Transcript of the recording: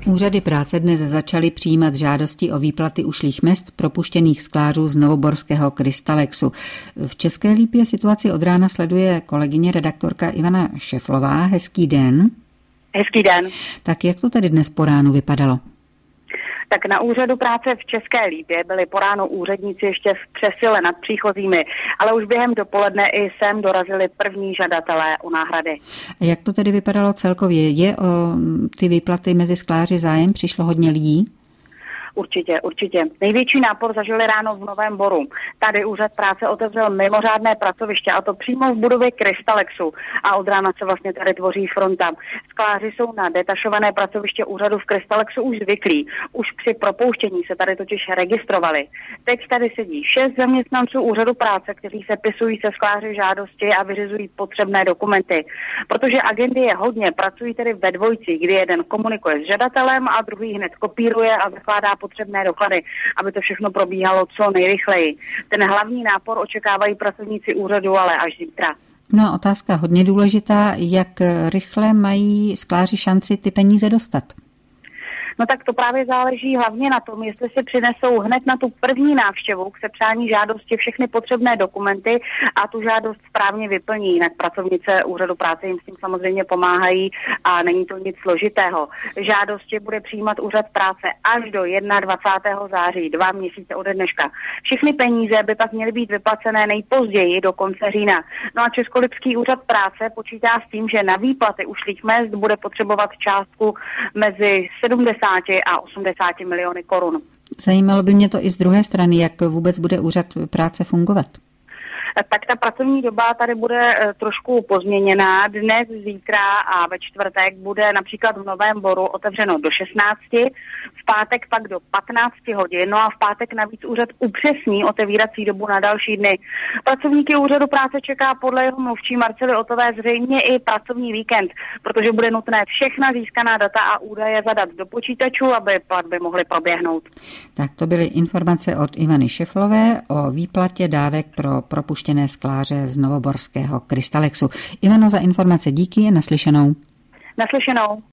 Úřady práce dnes začaly přijímat žádosti o výplaty ušlých mezd propuštěných sklářů z novoborského Krystalexu. V České Lípě situaci od rána sleduje kolegyně redaktorka Ivana Šeflová. Hezký den. Hezký den. Tak jak to tedy dnes po ránu vypadalo? Tak na úřadu práce v České Lípě byli po ránu úředníci ještě v přesile nad příchozími, ale už během dopoledne i sem dorazili první žadatelé o náhrady. A jak to tedy vypadalo celkově? Je o ty výplaty mezi skláři zájem? Přišlo hodně lidí? Určitě. Největší nápor zažili ráno v Novém Boru. Tady úřad práce otevřel mimořádné pracoviště, a to přímo v budově Krystalexu. A od rána se vlastně tady tvoří fronta. Skláři jsou na detašované pracoviště úřadu v Krystalexu už zvyklí. Už při propouštění se tady totiž registrovali. Teď tady sedí 6 zaměstnanců úřadu práce, kteří se pisují se skláři žádosti a vyřizují potřebné dokumenty. Protože agendy je hodně, pracují tedy ve dvojci, kdy jeden komunikuje s žadatelem a druhý hned kopíruje a zakládá potřebné doklady, aby to všechno probíhalo co nejrychleji. Ten hlavní nápor očekávají pracovníci úřadu, ale až zítra. No, otázka hodně důležitá, jak rychle mají skláři šanci ty peníze dostat? No tak to právě záleží hlavně na tom, jestli si přinesou hned na tu první návštěvu k sepsání žádosti všechny potřebné dokumenty a tu žádost správně vyplní. Jinak pracovnice úřadu práce jim s tím samozřejmě pomáhají a není to nic složitého. Žádosti bude přijímat úřad práce až do 21. září, 2 měsíce ode dneška. Všechny peníze by pak měly být vyplacené nejpozději do konce října. No a Českolipský úřad práce počítá s tím, že na výplaty ušlých mezd bude potřebovat částku mezi 70 a 80 miliony korun. Zajímalo by mě to i z druhé strany, jak vůbec bude úřad práce fungovat. Tak ta pracovní doba tady bude trošku pozměněná. Dnes, zítra a ve čtvrtek bude například v Novém Boru otevřeno do 16, v pátek pak do 15 hodin, no a v pátek navíc úřad upřesní otevírací dobu na další dny. Pracovníky úřadu práce čeká podle jeho mluvčí Marcely Otové zřejmě i pracovní víkend, protože bude nutné všechna získaná data a údaje zadat do počítačů, aby platby mohly proběhnout. Tak to byly informace od Ivany Šeflové o výplatě dávek pro propuštěné skláře z novoborského Krystalexu. Ivano, za informace díky, naslyšenou. Naslyšenou.